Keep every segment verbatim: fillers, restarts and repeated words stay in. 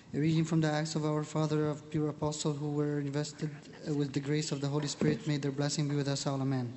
A reading from the Acts of our Father of pure Apostle who were invested uh, with the grace of the Holy Spirit. May their blessing be with us all. Amen.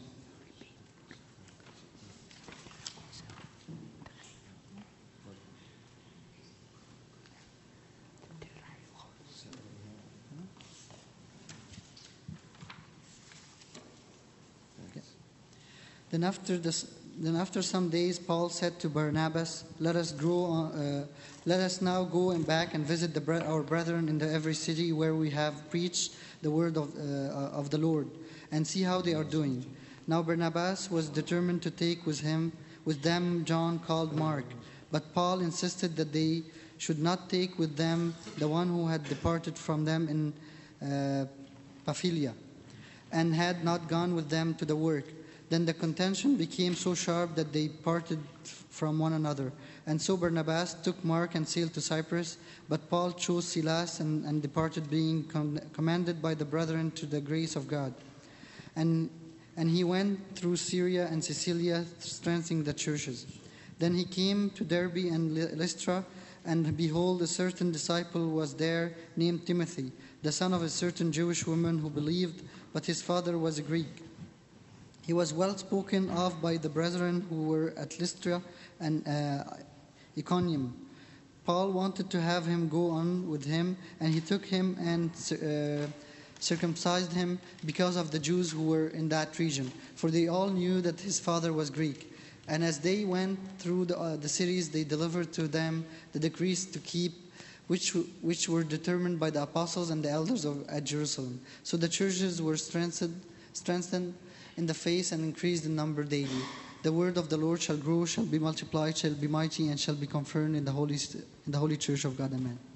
Then after this, then after some days, Paul said to Barnabas, "Let us grow. Uh, let us now go and back and visit the, our brethren in the every city where we have preached the word of uh, of the Lord, and see how they are doing." Now Barnabas was determined to take with him with them John called Mark, but Paul insisted that they should not take with them the one who had departed from them in uh, Pamphylia, and had not gone with them to the work. Then the contention became so sharp that they parted from one another. And so Barnabas took Mark and sailed to Cyprus, but Paul chose Silas and, and departed, being com- commanded by the brethren to the grace of God. And, and he went through Syria and Cilicia, strengthening the churches. Then he came to Derbe and Lystra, and behold, a certain disciple was there named Timothy, the son of a certain Jewish woman who believed, but his father was a Greek. He was well spoken of by the brethren who were at Lystra and uh, Iconium. Paul wanted to have him go on with him, and he took him and uh, circumcised him because of the Jews who were in that region, for they all knew that his father was Greek. And as they went through the, uh, the cities, they delivered to them the decrees to keep, which which were determined by the apostles and the elders of, at Jerusalem. So the churches were strengthened, strengthened in the faith and increased in number daily. The word of the Lord shall grow, shall be multiplied, shall be mighty, and shall be confirmed in the holy in the holy church of God. Amen.